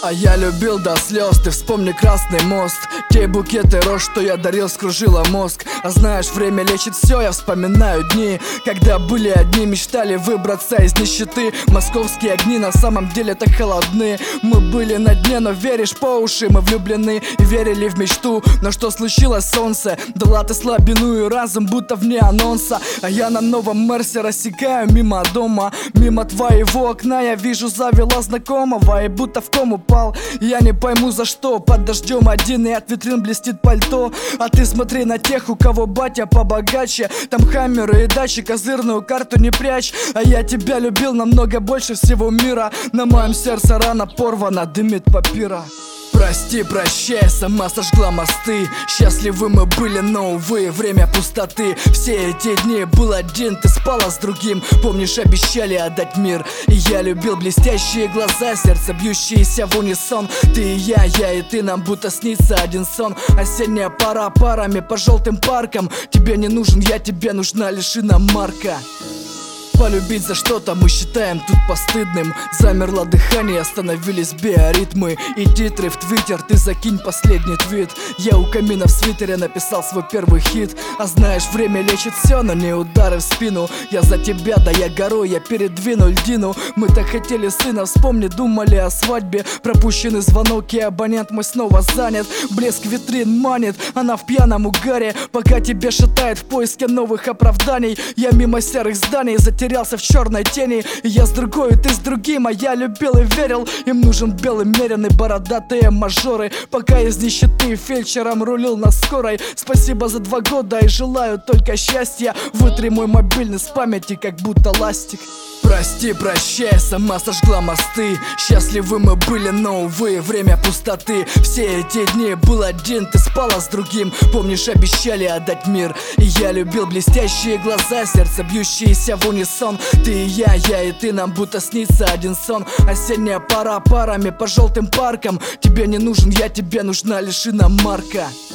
А я любил до слез, ты вспомни Красный мост. Те букеты роз, что я дарил, скружило мозг. А знаешь, время лечит все, я вспоминаю дни, когда были одни, мечтали выбраться из нищеты. Московские огни на самом деле так холодны. Мы были на дне, но веришь по уши. Мы влюблены и верили в мечту. Но что случилось, солнце? Дала ты слабину и разум, будто вне анонса. А я на новом Мерсе рассекаю мимо дома. Мимо твоего окна я вижу, завела знакомого. И будто в кому упал. Я не пойму за что. Под дождем один и от витрин блестит пальто. А ты смотри на тех, у кого батя побогаче. Там хаммеры и дачи, козырную карту не прячь. А я тебя любил намного больше всего мира. На моем сердце рана порвана, дымит папира. Прости, прощай, сама сожгла мосты. Счастливы мы были, но, увы, время пустоты. Все эти дни был один, ты спала с другим. Помнишь, обещали отдать мир. И я любил блестящие глаза, сердце бьющиеся в унисон. Ты и я и ты, нам будто снится один сон. Осенняя пора парами по желтым паркам. Тебе не нужен я, тебе нужна лишь иномарка. Полюбить за что-то мы считаем тут постыдным. Замерло дыхание, остановились биоритмы. И титры в твиттер, ты закинь последний твит. Я у камина в свитере написал свой первый хит. А знаешь, время лечит все, но не удары в спину. Я за тебя, да я горой, я передвину льдину. Мы так хотели сына, вспомни, думали о свадьбе. Пропущенный звонок и абонент мой снова занят. Блеск витрин манит, она в пьяном угаре. Пока тебя шатает в поиске новых оправданий. Я мимо серых зданий затерялся в черной тени. И я с другой, и ты с другим, а я любил и верил. Им нужен белый меренный, бородатые мажоры. Пока из нищеты фельдшером рулил на скорой. Спасибо за 2 года и желаю только счастья. Вытри мой мобильный с памяти, как будто ластик. Прости, прощай, сама сожгла мосты. Счастливы мы были, но, увы, время пустоты. Все эти дни был один, ты спала с другим. Помнишь, обещали отдать мир. И я любил блестящие глаза, сердце бьющиеся в унисон. Ты и я и ты, нам будто снится один сон. Осенняя пора парами по желтым паркам. Тебе не нужен я, тебе нужна лишь иномарка.